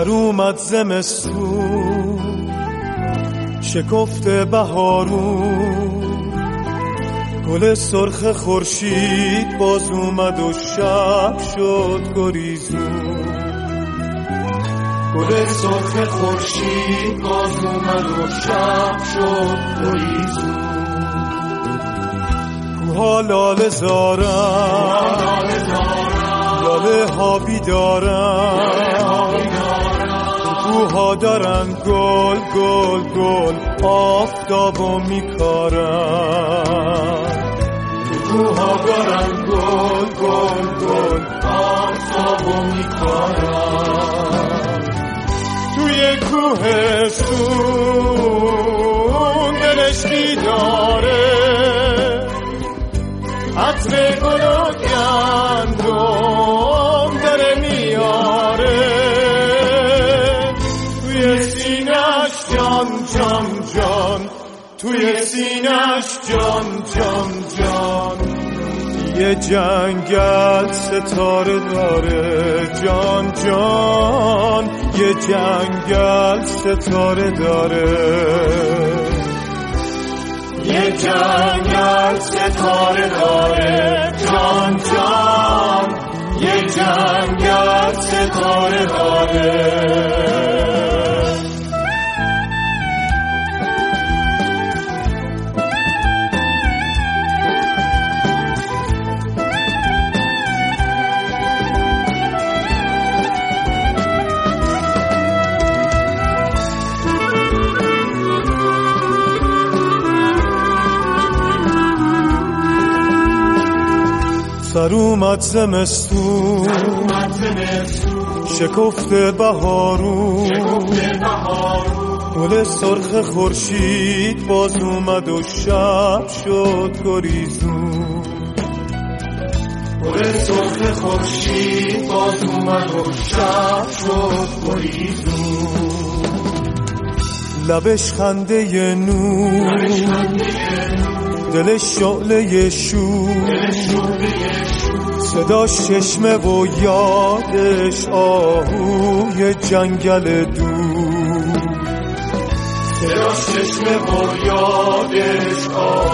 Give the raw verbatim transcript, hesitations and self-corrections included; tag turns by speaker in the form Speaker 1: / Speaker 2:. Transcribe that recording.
Speaker 1: سر اومد زمستون شکفته بهارون، گل سرخ خورشید باز اومد و شب شد گریزون. گل سرخ خورشید باز اومد و شب شد گریزون. کوها لاله زارن، لاله ها بیدارن، کوها دارن گل گل گل آفتابو میکارن. کوها دارن گل گل گل آفتابو میکارن. توی کوهستون دلش بیداره، عطر گل و گندم داره میاره. توی سینش جان جان جان، توی سینش جان جان جان. یه جنگل ستاره داره جان جان، یه جنگل ستاره داره. یه جنگل ستاره داره جان جان، یه جنگل ستاره داره. سر اومد زمستون شکفته بهارون، گل سرخ خورشید باز اومد و شب شد گریزون. گل سرخ خورشید باز اومد و شب شد گریزون. لبش خنده نور، دلش شعله شور، صداش چشمه و یادش آهوی جنگل دور. صداش چشمه و یادش آهوی